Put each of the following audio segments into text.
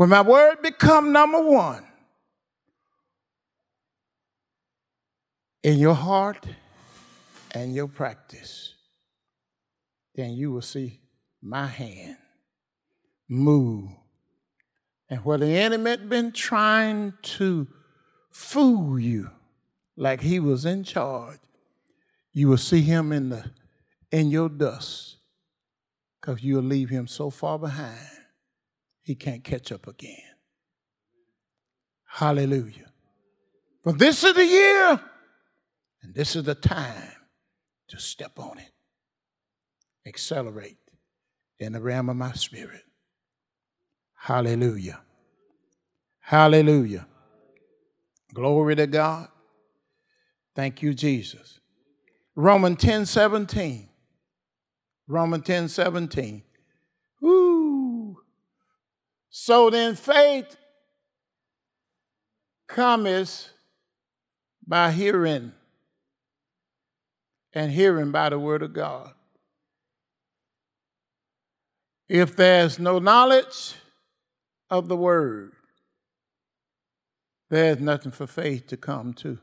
When my word become number one in your heart and your practice, then you will see my hand move. And where the enemy had been trying to fool you like he was in charge, you will see him in your dust, because you'll leave him so far behind he can't catch up again. Hallelujah. For this is the year and this is the time to step on it. Accelerate in the realm of my spirit. Hallelujah. Hallelujah. Glory to God. Thank you, Jesus. Romans 10:17. Romans 10:17. Woo. So then faith cometh by hearing, and hearing by the word of God. If there's no knowledge of the word, there's nothing for faith to come to.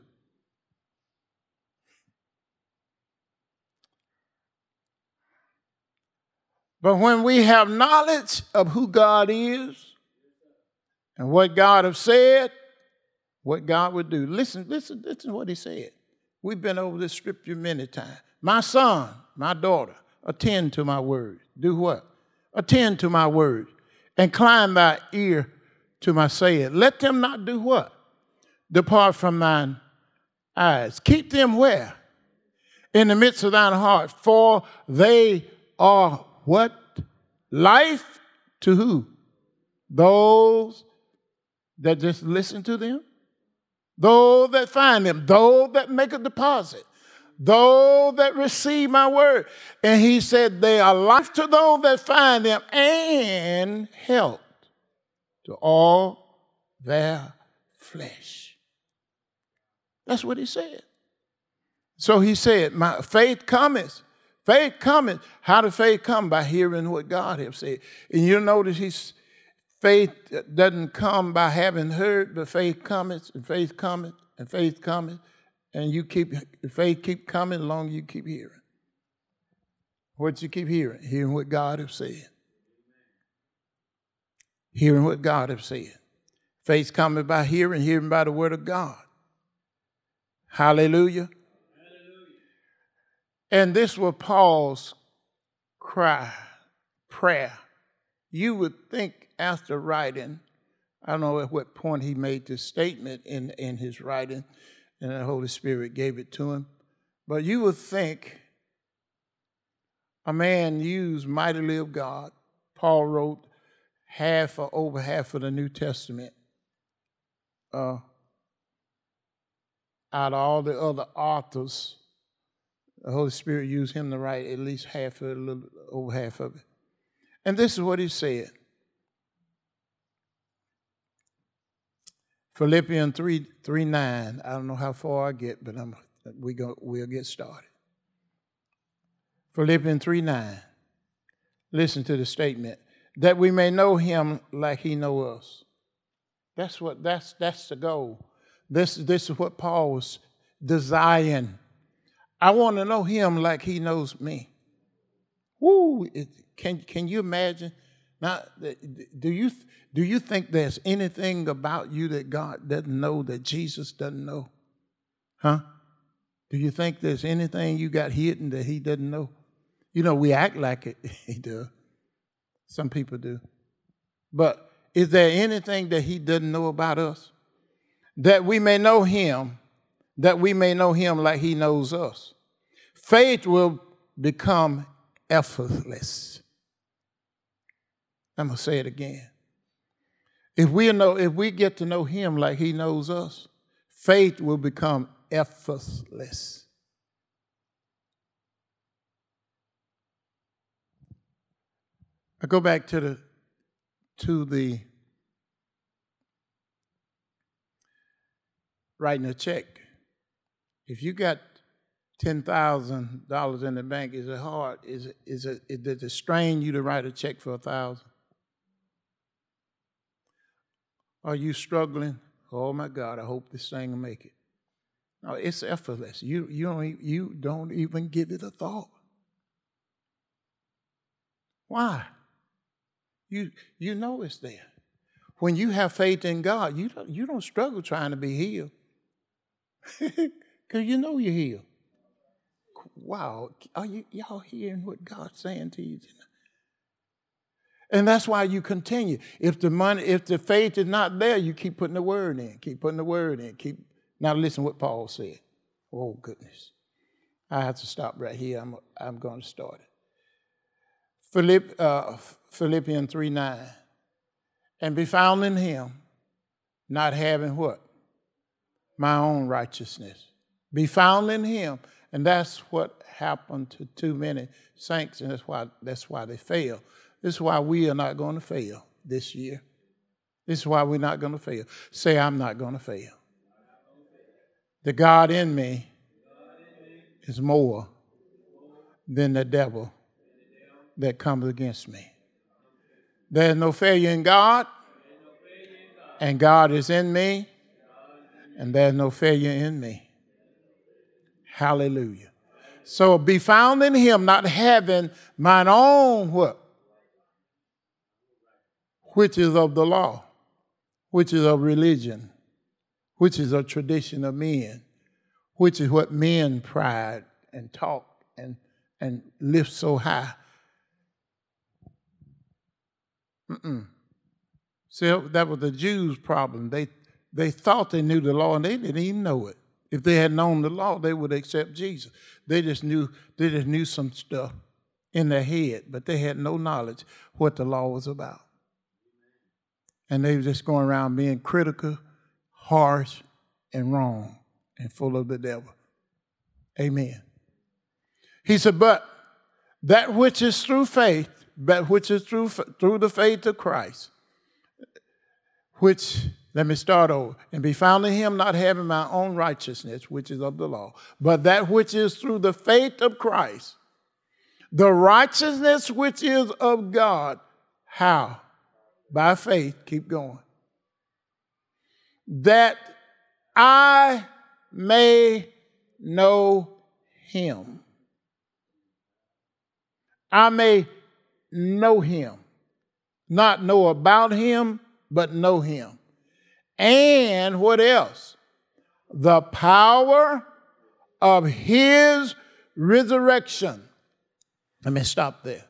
But when we have knowledge of who God is and what God has said, what God would do. Listen to what he said. We've been over this scripture many times. My son, my daughter, attend to my word. Do what? Attend to my word. Incline thy ear to my saying. Let them not do what? Depart from thine eyes. Keep them where? In the midst of thine heart. For they are what? Life to who? Those that just listen to them. Those that find them. Those that make a deposit. Those that receive my word. And he said they are life to those that find them and health to all their flesh. That's what he said. So he said, my faith cometh. Faith cometh. How does faith come? By hearing what God has said. And you'll notice faith doesn't come by having heard, but faith cometh, and faith cometh, and faith cometh. And faith keep coming as long as you keep hearing. What you keep hearing? Hearing what God has said. Hearing what God has said. Faith coming by hearing, hearing by the word of God. Hallelujah. And this was Paul's prayer. You would think after writing, I don't know at what point he made this statement in his writing, and the Holy Spirit gave it to him, but you would think a man used mightily of God. Paul wrote half or over half of the New Testament. Out of all the other authors, the Holy Spirit used him to write at least half of it, a little over half of it. And this is what he said. Philippians 3:9. I don't know how far I get, but we'll get started. Philippians 3:9. Listen to the statement. That we may know him like he knows us. That's the goal. This is what Paul was desiring. I want to know him like he knows me. Woo! Can you imagine? Now, do you think there's anything about you that God doesn't know, that Jesus doesn't know? Huh? Do you think there's anything you got hidden that he doesn't know? You know, we act like it. He does. Some people do. But is there anything that he doesn't know about us? That we may know him, like he knows us. Faith will become effortless. I'm going to say it again. If we get to know him like he knows us, faith will become effortless. I go back to the writing a check. If you got $10,000 in the bank, is it hard? Does it strain you to write a check for $1,000? Are you struggling? Oh my God, I hope this thing will make it. No, it's effortless. You don't even give it a thought. Why? You know it's there. When you have faith in God, you don't struggle trying to be healed. Because you know you're healed. Wow. Are y'all hearing what God's saying to you tonight? And that's why you continue. If the faith is not there, you keep putting the word in. Keep putting the word in. Now listen what Paul said. Oh, goodness. I have to stop right here. I'm going to start it. Philippians 3:9. And be found in him, not having what? My own righteousness. Be found in him. And that's what happened to too many saints, and that's why they fail. This is why we are not going to fail this year. This is why we're not going to fail. Say, I'm not going to fail. The God in me is more than the devil that comes against me. There's no failure in God, and God is in me, and there's no failure in me. Hallelujah. So be found in him, not having mine own what? Which is of the law, which is of religion, which is a tradition of men, which is what men pride and talk and lift so high. See, that was the Jews' problem. They thought they knew the law, and they didn't even know it. If they had known the law, they would accept Jesus. They just knew some stuff in their head, but they had no knowledge what the law was about. And they were just going around being critical, harsh, and wrong, and full of the devil. Amen. He said, but that which is through faith, that which is through the faith of Christ, which, let me start over, and be found in him, not having my own righteousness, which is of the law, but that which is through the faith of Christ, the righteousness which is of God. How? By faith, keep going. That I may know him. I may know him. Not know about him, but know him. And what else? The power of his resurrection. Let me stop there.